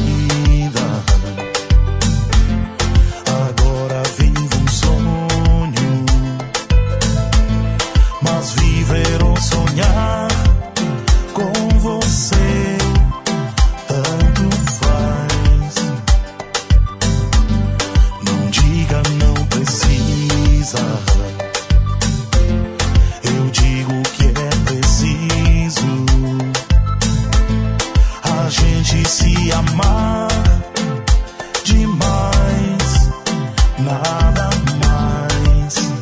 vida. Agora vivo um sonho, mas viver ou sonhar com você tanto faz. Não diga não precisa, eu digo que é preciso a gente se amar demais, nada mais.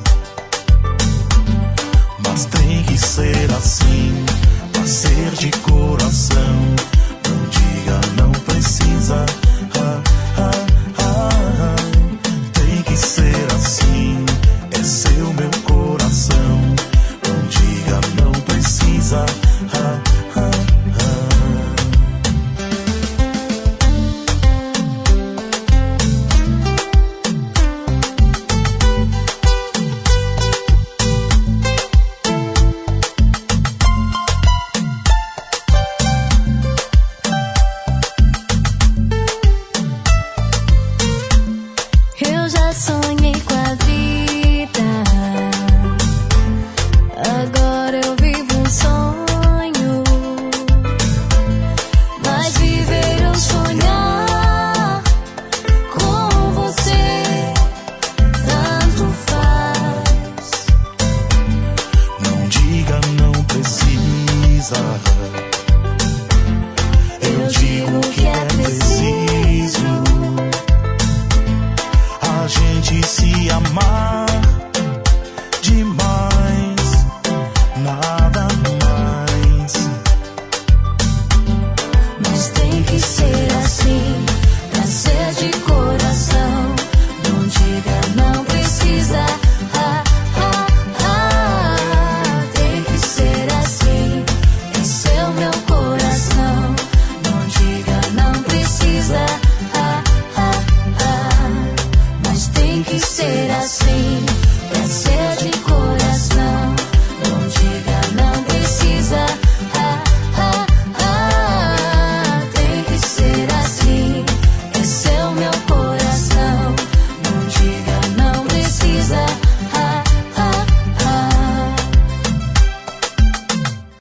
Mas tem que ser assim, pra ser de coração. Não diga não precisa, tem que ser assim, é seu meu coração. Não diga não precisa, Eu já sonhei com a vida, agora eu vivo um sonho, mas viver ou sonhar com você tanto faz. não diga não precisa, eu digo que é preciso a gente se amar demais, nada mais. Mas tem que ser